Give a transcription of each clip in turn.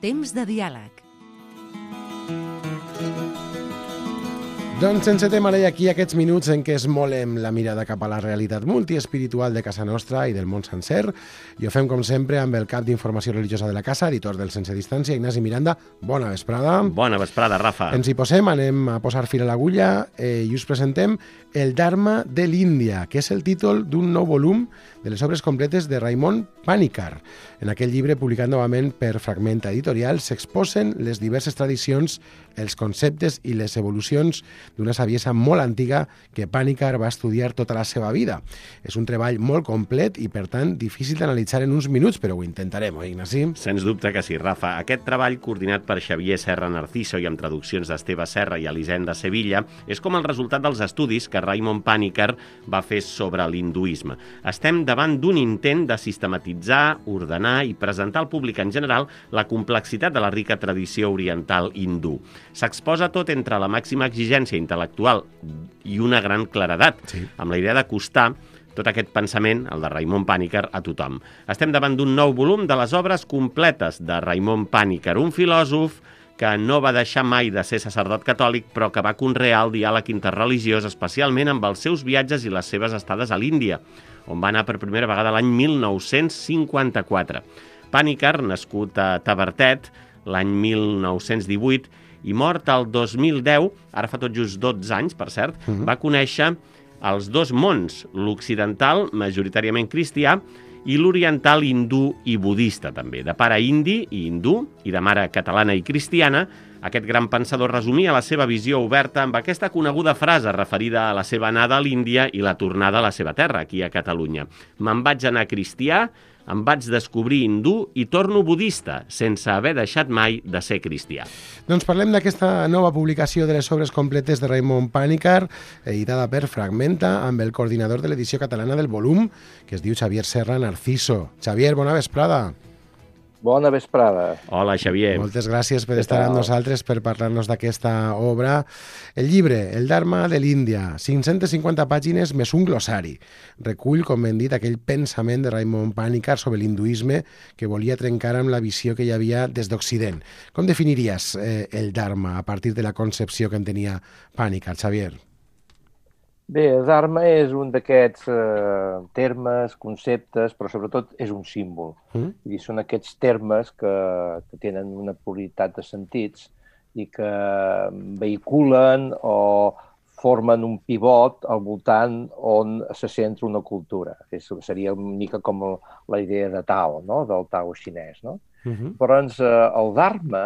Temps de diàleg. Doncs encetem ara aquí aquests minuts en què esmolem la mirada cap a la realitat multiespiritual de casa nostra i del món sencer. I ho fem, com sempre, amb el cap d'Informació Religiosa de la Casa, editor del Sense Distància, Ignasi Miranda. Bona vesprada. Bona vesprada, Rafa. Ens hi posem, anem a posar fil a l'agulla i us presentem El Dharma de l'Índia, que és el títol d'un nou volum de les obres completes de Raimon Panikkar. En aquest llibre, publicat novament per Fragmenta Editorial, s'exposen les diverses tradicions, els conceptes i les evolucions d'una saviesa molt antiga que Panikkar va estudiar tota la seva vida. És un treball molt complet i, per tant, difícil d'analitzar en uns minuts, però ho intentarem, oi, Ignasi? Sens dubte que sí, Rafa. Aquest treball, coordinat per Xavier Serra Narciso i amb traduccions d'Esteve Serra i Elisenda Sevilla, és com el resultat dels estudis que Raimon Panikkar va fer sobre l'hinduisme. Estem davant d'un intent de sistematitzar, ordenar i presentar al públic en general la complexitat de la rica tradició oriental hindú. S'exposa tot entre la màxima exigència intel·lectual i una gran claredat, amb la idea d'acostar tot aquest pensament, el de Raimon Panikkar, a tothom. Estem davant d'un nou volum de les obres completes de Raimon Panikkar, un filòsof que no va deixar mai de ser sacerdot catòlic, però que va conrear el diàleg interreligiós, especialment amb els seus viatges i les seves estades a l'Índia, on va anar per primera vegada l'any 1954. Panikkar, nascut a Tavertet l'any 1918 i mort el 2010, ara fa tot just 12 anys, per cert, va conèixer els dos mons, l'occidental, majoritàriament cristià, i l'oriental hindú i budista, també. De pare indi i hindú, i de mare catalana i cristiana, aquest gran pensador resumia la seva visió oberta amb aquesta coneguda frase referida a la seva anada a l'Índia i la tornada a la seva terra, aquí a Catalunya. Me'n vaig anar cristià, em vaig descobrir hindú i torno budista, sense haver deixat mai de ser cristià. Doncs parlem d'aquesta nova publicació de les obres completes de Raimon Panikkar, editada per Fragmenta, amb el coordinador de l'edició catalana del volum, que es diu Xavier Serra Narciso. Xavier, bona vesprada. Bona vesprada. Hola, Xavier. Moltes gràcies per estar amb nosaltres, per parlar-nos d'aquesta obra. El llibre, El Dharma de l'Índia, 550 pàgines més un glossari. Recull, com hem dit, aquell pensament de Raimon Panikkar sobre l'hinduisme que volia trencar amb la visió que hi havia des d'Occident. Com definiries el Dharma a partir de la concepció que en tenia Panikkar, Xavier? Bé, el Dharma és un d'aquests termes, conceptes, però sobretot és un símbol. I són aquests termes que tenen una pluralitat de sentits i que vehiculen o formen un pivot al voltant on se centra una cultura. Seria una mica com la idea de Tao, no? Del Tao xinès. No? Però el Dharma,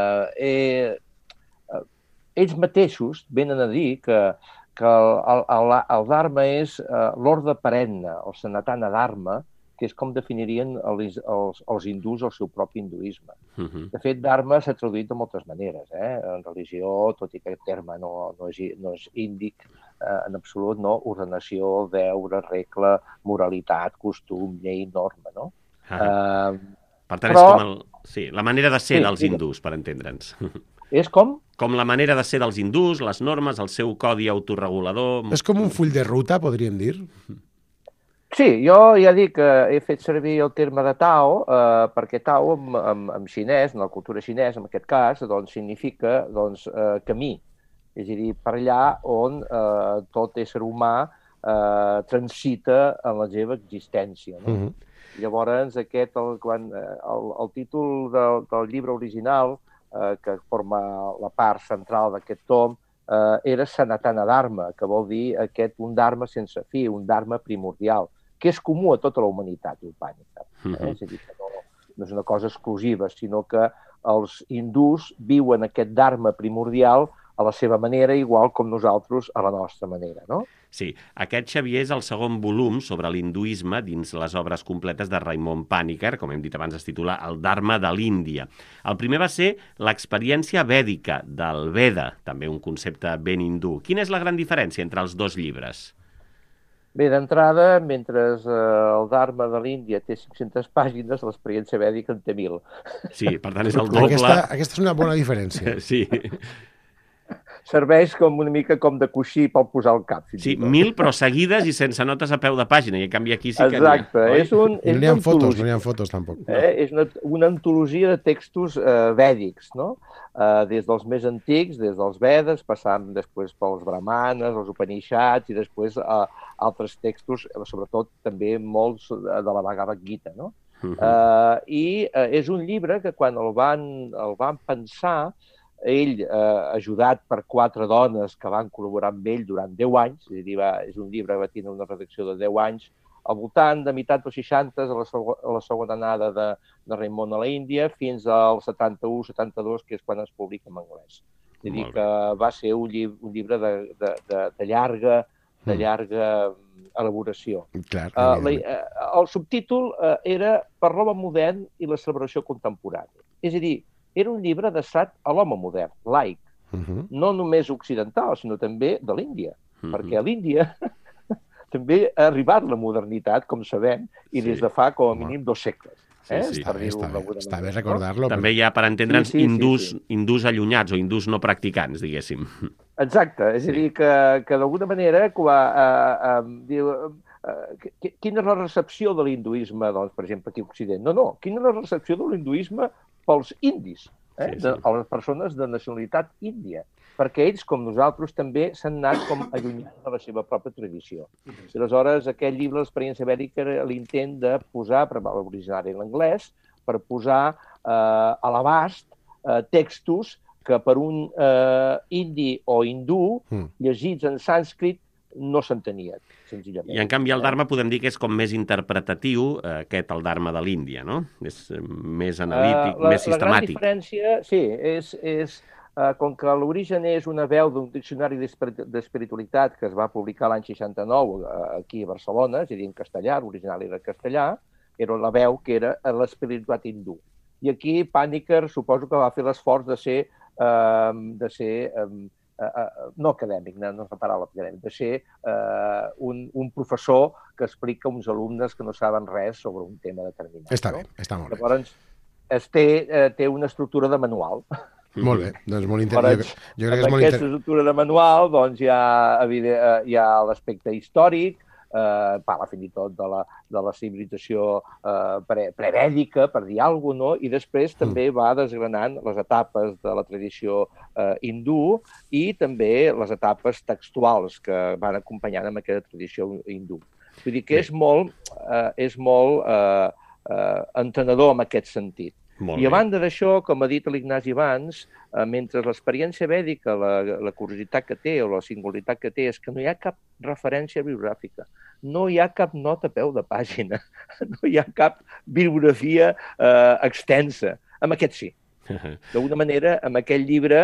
ells mateixos venen a dir que el Dharma és l'ordre perenne, el Sanatana Dharma, que és com definirien els hindús el seu propi hinduisme. De fet, Dharma s'ha traduït de moltes maneres. En religió, tot i que aquest terme no és índic en absolut, no? Ordenació, deure, regla, moralitat, costum, llei, norma. No? Per tant, és com la manera de ser dels hindús, per entendre'ns. És com? Com la manera de ser dels hindús, les normes, el seu codi autorregulador... És com un full de ruta, podríem dir? Sí, jo ja dic que he fet servir el terme de Tao, perquè Tao en xinès, en la cultura xinesa, en aquest cas, doncs, significa camí. És a dir, per allà on tot ésser humà transita en la seva existència. No? Llavors, el títol del llibre original, que forma la part central d'aquest tom, era Sanatana Dharma, que vol dir un dharma sense fi, un dharma primordial, que és comú a tota la humanitat, diu Panikkar. És a dir, que no és una cosa exclusiva, sinó que els hindús viuen aquest dharma primordial a la seva manera, igual com nosaltres a la nostra manera, no? Sí, aquest, Xavier, és el segon volum sobre l'hinduisme dins les obres completes de Raimon Panikkar, com hem dit abans, es titula El Dharma de l'Índia. El primer va ser l'experiència vèdica del Veda, també un concepte ben hindú. Quina és la gran diferència entre els dos llibres? Bé, d'entrada, mentre el Dharma de l'Índia té 500 pàgines, l'experiència vèdica en té 1.000. Sí, per tant és el doble. Aquesta és una bona diferència. Sí. serveix com una mica com de coixí per posar al cap. Sí, 1000 però seguides i sense notes a peu de pàgina, i en canvi aquí sí que Exacte. n'hi ha, oi? I no n'hi ha fotos, no n'hi ha fotos tampoc. És una antologia de textos vèdics, no? Des dels més antics, des dels Vedes, passant després pels Brahmanes, els Upanishads i després altres textos, sobretot també molts de la Bhagavad Gita, no? És un llibre que quan el van pensar, ell, ajudat per 4 dones que van col·laborar amb ell durant 10 anys, és a dir, és un llibre que va tenir una redacció de 10 anys, al voltant de meitat dels 60, a la segona anada de Raimon a l'Índia, fins al 71-72, que és quan es publica en anglès. És a dir, que va ser un llibre de llarga elaboració. Clar, el subtítol era Per l'home modern i la celebració contemporània. És a dir, era un llibre adreçat a l'home modern, laic, no només occidental, sinó també de l'Índia, perquè a l'Índia també ha arribat la modernitat, com sabem, i des de fa com a mínim 2 segles. Sí, està bé recordar-lo. També hi ha, per entendre'ns, hindús allunyats o hindús no practicants, diguéssim. Exacte, és a dir, que d'alguna manera quina és la recepció de l'hinduisme, doncs, per exemple, aquí a Occident? No, quina és la recepció de l'hinduisme pels indis, a les persones de nacionalitat índia, perquè ells, com nosaltres, també s'han anat com allunyant de la seva pròpia tradició. I aleshores, aquest llibre, l'experiència ibèrica, era l'intent de posar, per l'originari en l'anglès, per posar a l'abast textos que per un indi o hindú, llegits en sànscrit, no s'entenien, senzillament. I en canvi el Dharma podem dir que és com més interpretatiu, el Dharma de l'Índia, no? És més analític, més sistemàtic. La gran diferència, sí, és com que l'origen és una veu d'un diccionari d'espiritualitat que es va publicar l'any 69 aquí a Barcelona, és a dir, en castellà, l'original era castellà, era la veu que era l'espiritualitat hindú. I aquí Panikkar suposo que va fer l'esforç de ser no acadèmic, no és la paraula acadèmic, de ser un professor que explica a uns alumnes que no saben res sobre un tema determinat. Està bé, està molt bé. Llavors, té una estructura de manual. Molt bé, doncs molt interessant. Jo crec que és molt aquesta estructura de manual doncs, hi ha l'aspecte històric, parla fins i tot de la civilització prevèdica, per dir alguna cosa, i després també va desgranant les etapes de la tradició hindú i també les etapes textuals que van acompanyant amb aquesta tradició hindú. Vull dir que és molt entenedor en aquest sentit. I a banda d'això, com ha dit l'Ignasi abans, mentre l'experiència vèdica, la curiositat que té o la singularitat que té és que no hi ha cap referència bibliogràfica, no hi ha cap nota a peu de pàgina, no hi ha cap bibliografia extensa. Amb aquest sí. D'alguna manera, amb aquest llibre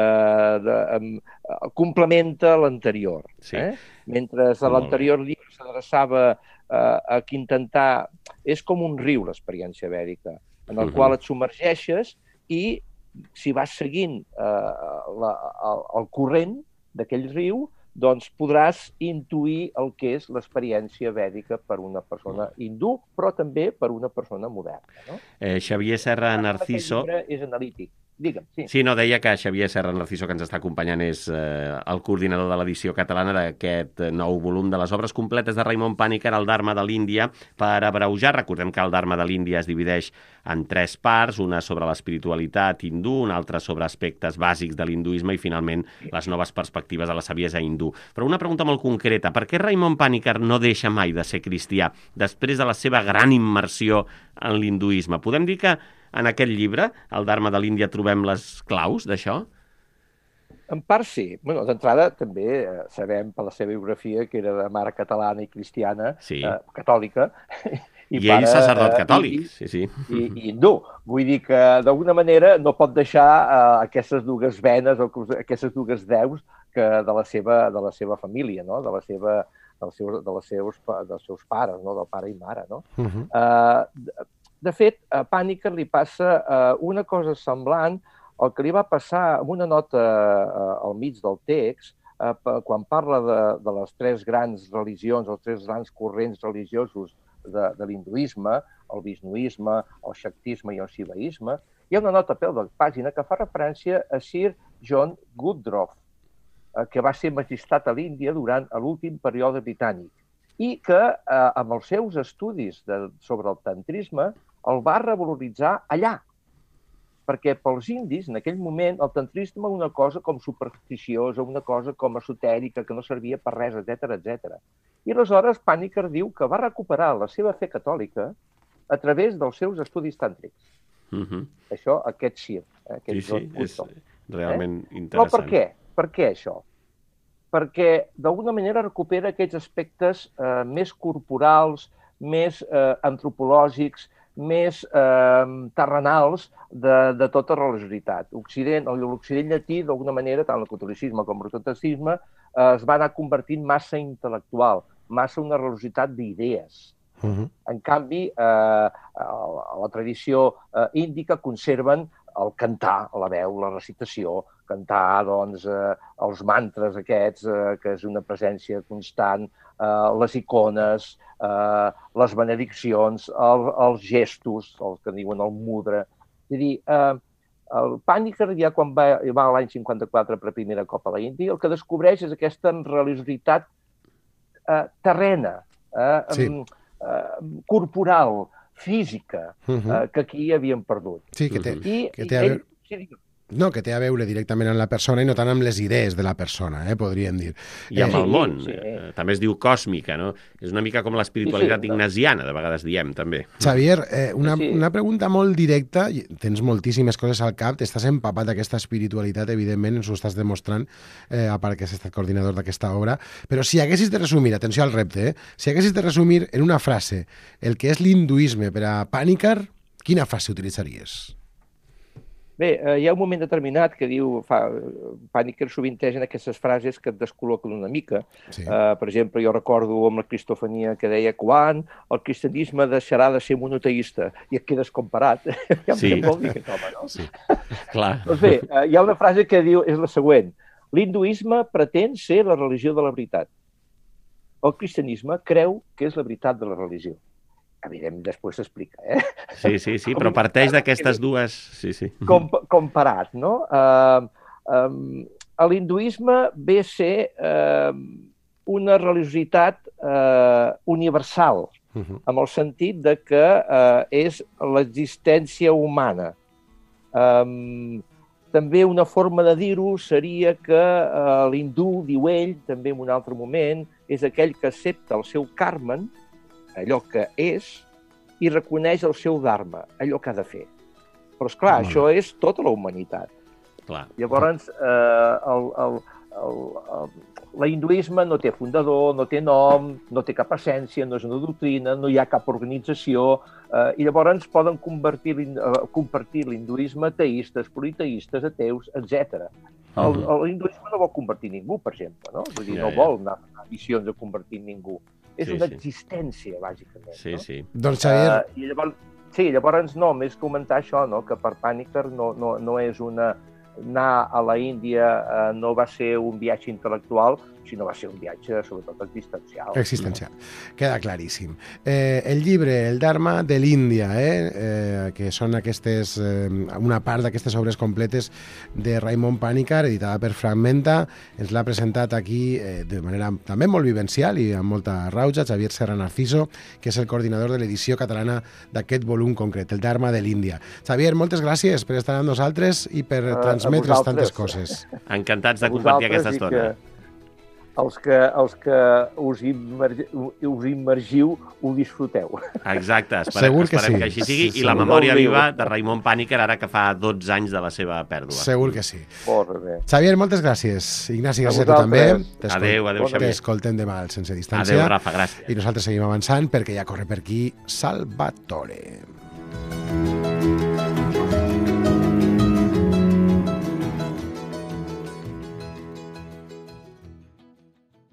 complementa l'anterior. Mentre l'anterior llibre s'adreçava a intentar... És com un riu, l'experiència vèdica, en el qual et submergeixes i si vas seguint el corrent d'aquell riu, doncs podràs intuir el que és l'experiència vèdica per una persona hindú, però també per una persona moderna. No? Xavier Serra Narciso... Aquest llibre és analític. Digue'm, sí. Sí, no, deia que Xavier Serra Narciso, que ens està acompanyant, és el coordinador de l'edició catalana d'aquest nou volum de les obres completes de Raimon Panikkar, el Dharma de l'Índia, per abreujar. Recordem que el Dharma de l'Índia es divideix en 3 parts, una sobre l'espiritualitat hindú, una altra sobre aspectes bàsics de l'hinduisme i, finalment, les noves perspectives de la saviesa hindú. Però una pregunta molt concreta, per què Raimon Panikkar no deixa mai de ser cristià després de la seva gran immersió en l'hinduisme? Podem dir que en aquest llibre, el Dharma de l'Índia, trobem les claus d'això? En part sí. Bueno, d'entrada també sabem per la seva biografia que era de mare catalana i cristiana, catòlica. I ell sacerdot catòlic, I hindú. Vull dir que d'alguna manera no pot deixar aquestes dues venes o aquestes dues deus de la seva família, no? dels seus pares, no? Del pare i mare. No? De fet, a Panikkar li passa una cosa semblant al que li va passar amb una nota al mig del text, quan parla de les 3 grans religions, els 3 grans corrents religiosos de l'hinduisme, el vishnuisme, el shaktisme i el shivaisme, hi ha una nota a peu de pàgina que fa referència a Sir John Woodroffe. que va ser magistrat a l'Índia durant l'últim període britànic i que amb els seus estudis sobre el tantrisme el va revaloritzar allà. Perquè pels indis, en aquell moment, el tantrisme era una cosa com supersticiosa, una cosa com esotèrica, que no servia per res, etc etc. I aleshores Panikkar diu que va recuperar la seva fe catòlica a través dels seus estudis tàntrics. Això, aquest circ. Sí, és realment interessant. Però per què? Per què això? Perquè d'alguna manera recupera aquells aspectes més corporals, més antropològics, més terrenals de tota religiositat. L'Occident llatí, d'alguna manera, tant el catolicisme com el protestantisme, es va anar convertint massa intel·lectual, massa una religiositat d'idees. En canvi, a la tradició índica conserven el cantar, la veu, la recitació, cantar doncs, els mantres aquests, que és una presència constant, les icones, les benediccions, els gestos, els que diuen el mudra. És a dir, el Panikkar, ja quan va l'any 54 per primera cop a l'Índia, el que descobreix és aquesta religiositat terrena, corporal, física, que aquí havíem perdut. Sí, que té a veure directament amb la persona i no tant amb les idees de la persona, podríem dir. I amb el món. També es diu còsmica, no? És una mica com l'espiritualitat ignasiana, de vegades diem, també. Xavier, una pregunta molt directa. Tens moltíssimes coses al cap, t'estàs empapat d'aquesta espiritualitat, evidentment, ens ho estàs demostrant, a part que has estat coordinador d'aquesta obra, però si haguessis de resumir, atenció al repte, si haguessis de resumir en una frase el que és l'hinduisme per a Panikkar, quina frase utilitzaries? Bé, hi ha un moment determinat que diu, Panikkar sovintegen aquestes frases que et descol·loquen una mica. Sí. Per exemple, jo recordo amb la cristofania que deia quan el cristianisme deixarà de ser monoteista i et quedes comparat. Sí. Vol dir que home, no? Sí, clar. Doncs bé, hi ha una frase que diu, és la següent: l'hinduisme pretén ser la religió de la veritat. El cristianisme creu que és la veritat de la religió. Evidentment, després s'explica, Sí, però parteix d'aquestes dues... Sí. Comparat, no? L'hinduisme ve a ser una religiositat universal, amb el sentit de que és l'existència humana. També una forma de dir-ho seria que l'hindú, diu ell, també en un altre moment, és aquell que accepta el seu karman, allò que és, i reconeix el seu dharma, allò que ha de fer. Però, esclar, això és tota la humanitat. Clar. Llavors, l'hinduisme no té fundador, no té nom, no té cap essència, no és una doctrina, no hi ha cap organització, i llavors poden compartir l'hinduisme teistes, politeistes, ateus, etc. L'hinduisme no vol convertir ningú, per exemple, no? Vull dir, no vol anar a missions a convertir ningú. És una existència, bàsicament. Sí. Doncs, Xavier... Llavors només comentar això, que per Panikkar no és una... Anar a la Índia no va ser un viatge intel·lectual, sinó va ser un viatge, sobretot, existencial. Existencial. Queda claríssim. El llibre, El Dharma de l'Índia, que són una part d'aquestes obres completes de Raimon Panikkar, editada per Fragmenta, ens l'ha presentat aquí de manera també molt vivencial i amb molta rauja, Xavier Serra Narciso, que és el coordinador de l'edició catalana d'aquest volum concret, El Dharma de l'Índia. Xavier, moltes gràcies per estar amb nosaltres i per transmetre's tantes coses. Encantats de compartir aquesta estona. Els que us immergiu ho disfruteu. Exacte, esperem que així sigui. I la memòria viva de Raimon Panikkar, ara que fa 12 anys de la seva pèrdua. Segur que sí. Molt bé. Xavier, moltes gràcies. Ignasi, gràcies a tu també. Adéu, Xavier. T'escoltem demà al Sense Distància. Adéu, Rafa, gràcies. I nosaltres seguim avançant perquè ja corre per aquí Salvatore.